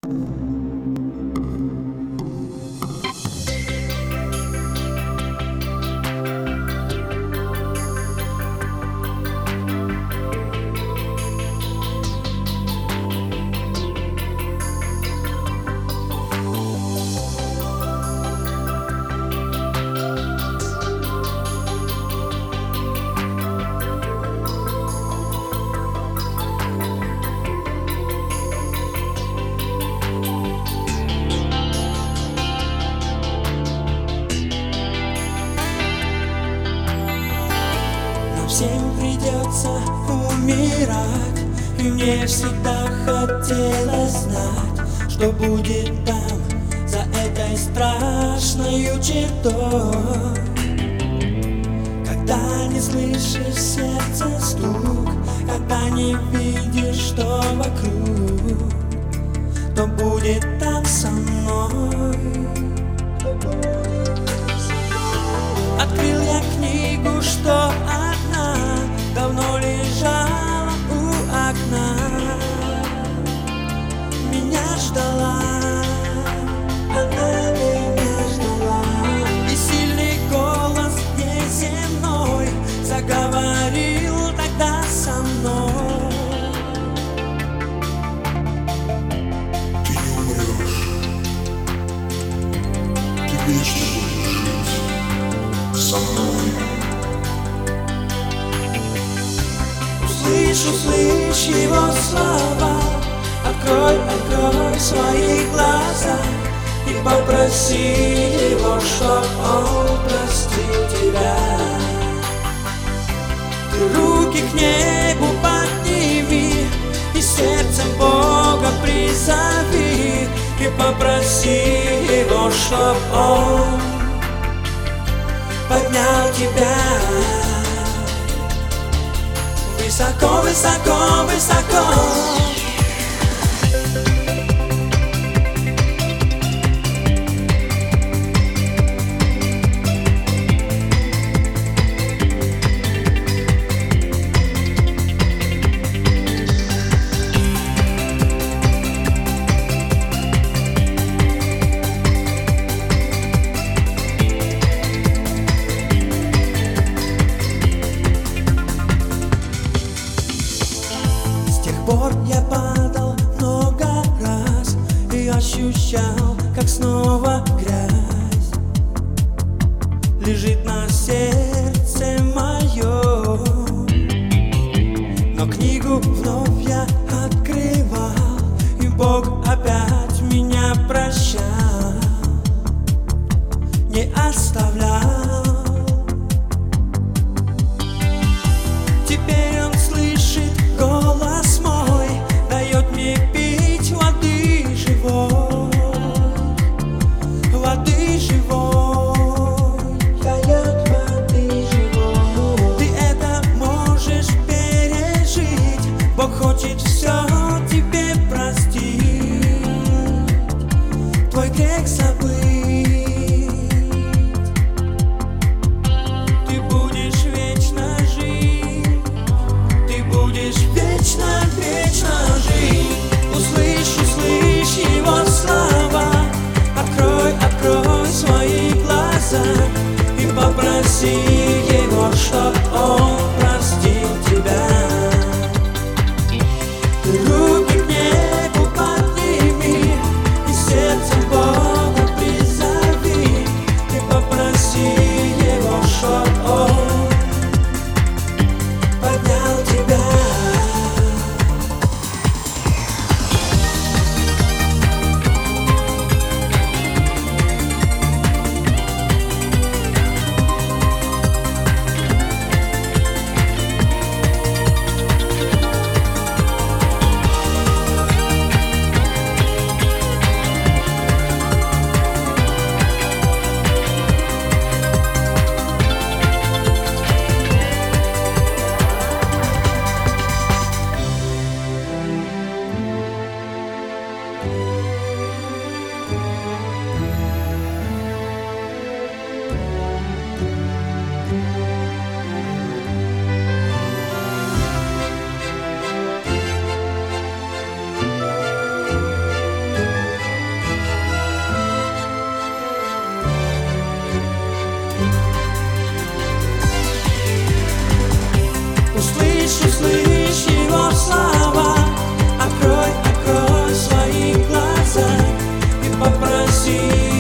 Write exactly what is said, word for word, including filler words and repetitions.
Всем придется умирать, и мне всегда хотелось знать, что будет там, за этой страшной чертой. Когда не слышишь сердца стук, когда не видишь, что вокруг, то будет там со мной. Открыл я книгу, что одна давно лежала у окна, меня ждала, она меня ждала. И сильный голос неземной заговорил тогда со мной. Ты не умрешь, ты вечно будешь жить со мной. Услышь, услышь его слова, открой, открой свои глаза и попроси его, чтоб он простил тебя. Ты руки к небу подними и сердцем Бога призови, и попроси его, чтоб он поднял тебя высоко, высоко, высоко. Я падал много раз и ощущал, как снова грязь лежит на сердце моем. Но книгу вновь я открывал, и Бог опять меня прощал, не оставлял. Теперь он слышит голос мой, дает мне пить воды живой, воды живой, дает воды живой. Ты это можешь пережить, Бог хочет все тебе простить, твой грех забыть. Ты будешь вечно жить, ты будешь вечно, вечно жить. Услышь, услышь его слова, открой, открой свои глаза и попроси его, чтоб он простил тебя. Ты руки к небу подними и сердцем Бога попроси.